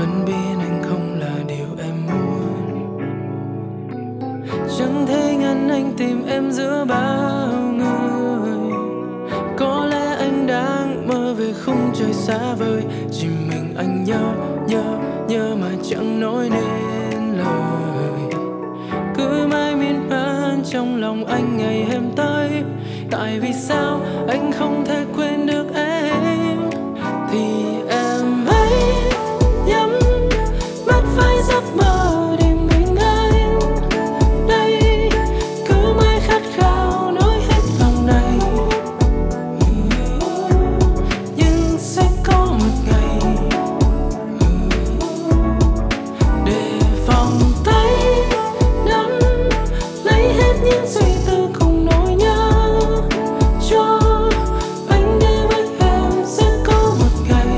vẫn biết anh không là điều em muốn. Chẳng thể ngăn anh tìm em giữa bao người. Có lẽ anh đang mơ về khung trời xa vời, chỉ mình anh nhớ mà chẳng nói nên lời. Cứ mãi miên man trong lòng anh ngày em tới. Tại vì sao anh không thể quên được em? Thì em hãy nhắm mắt với giấc mơ để mình anh đây, cứ mãi khát khao nói hết lòng này. Nhưng sẽ có một ngày để vòng tay nắm lấy hết những suy tư cùng nỗi nhớ cho anh, để với em sẽ có một ngày,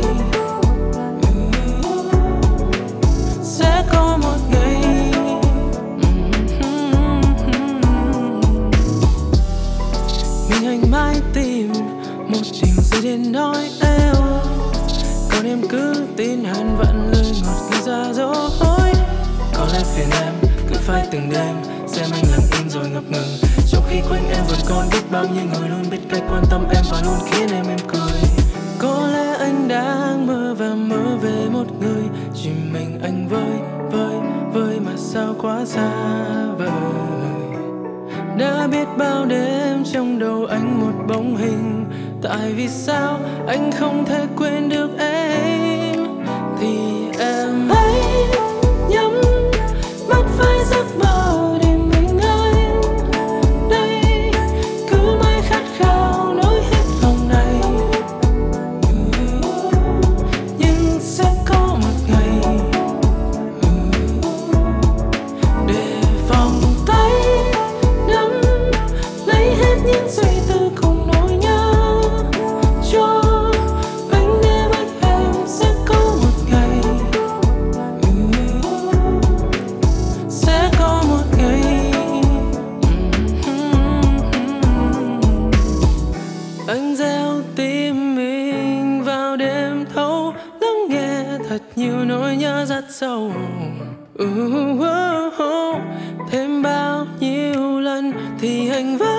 sẽ có một ngày. Mình anh mãi tìm một điều gì để nói em, còn em cứ tin hàn vạn lời ngọt ngào ra dối. Có lẽ phiền em cứ phải từng đêm xem anh lặng im rồi ngập ngừng, trong khi quanh em vẫn còn biết bao nhiêu người luôn biết cách quan tâm em và luôn khiến em cười. Có lẽ anh đang mơ và mơ về một người, chỉ mình anh với mà sao quá xa vời. Đã biết bao đêm trong đầu anh một bóng hình, tại vì sao anh không thể quên được em? Thì em hãy nhắm mắt với giấc mơ để mình anh đây, cứ mãi khát khao nói hết lòng này. Nhưng sẽ có một ngày để vòng tay nắm lấy hết những suy tư cùng nỗi nhớ cho anh, để với em sẽ có một ngày, sẽ có một ngày. Anh gieo tim mình vào đêm thâu, lắng nghe thật nhiều nỗi nhớ rất sâu. Thêm bao nhiêu lần thì anh vẫn